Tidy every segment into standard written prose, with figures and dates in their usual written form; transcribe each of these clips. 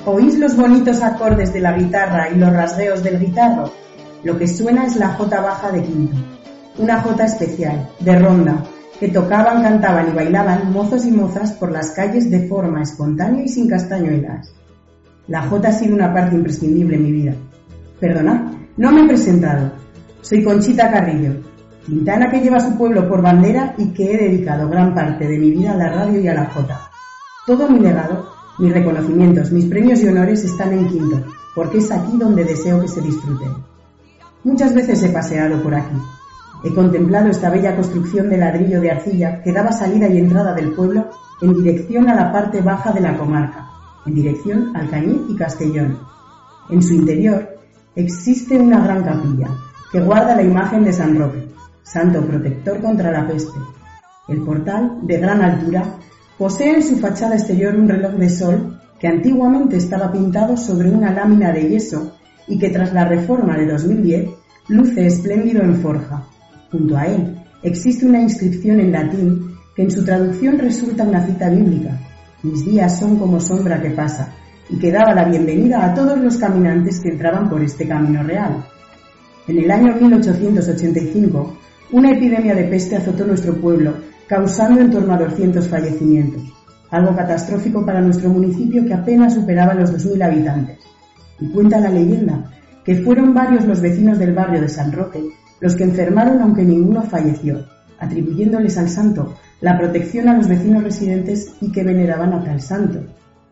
¿Oís los bonitos acordes de la guitarra y los rasgueos del guitarro? Lo que suena es la jota baja de quinto, una jota especial, de ronda, que tocaban, cantaban y bailaban mozos y mozas por las calles de forma espontánea y sin castañuelas. La jota ha sido una parte imprescindible en mi vida. Perdonad, no me he presentado. Soy Conchita Carrillo, quintana que lleva su pueblo por bandera y que he dedicado gran parte de mi vida a la radio y a la jota. Todo mi legado, mis reconocimientos, mis premios y honores están en Quinto, porque es aquí donde deseo que se disfruten. Muchas veces he paseado por aquí. He contemplado esta bella construcción de ladrillo de arcilla que daba salida y entrada del pueblo en dirección a la parte baja de la comarca, en dirección al Cañiz y Castellón. En su interior existe una gran capilla que guarda la imagen de San Roque, santo protector contra la peste. El portal, de gran altura, posee en su fachada exterior un reloj de sol que antiguamente estaba pintado sobre una lámina de yeso y que tras la reforma de 2010 luce espléndido en forja. Junto a él existe una inscripción en latín que en su traducción resulta una cita bíblica: mis días son como sombra que pasa, y que daba la bienvenida a todos los caminantes que entraban por este camino real. En el año 1885, una epidemia de peste azotó nuestro pueblo, causando en torno a 200 fallecimientos, algo catastrófico para nuestro municipio que apenas superaba los 2.000 habitantes. Y cuenta la leyenda que fueron varios los vecinos del barrio de San Roque los que enfermaron aunque ninguno falleció, atribuyéndoles al santo la protección a los vecinos residentes y que veneraban a tal santo.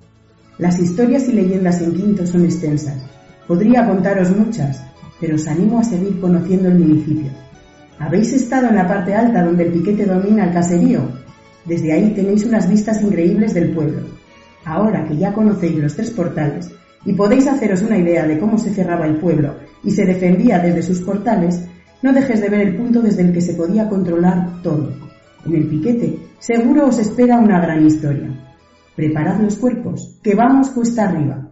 Las historias y leyendas en Quinto son extensas. Podría contaros muchas, pero os animo a seguir conociendo el municipio. ¿Habéis estado en la parte alta donde el piquete domina el caserío? Desde ahí tenéis unas vistas increíbles del pueblo. Ahora que ya conocéis los 3 portales y podéis haceros una idea de cómo se cerraba el pueblo y se defendía desde sus portales, no dejes de ver el punto desde el que se podía controlar todo. En el piquete seguro os espera una gran historia. Preparad los cuerpos, que vamos cuesta arriba.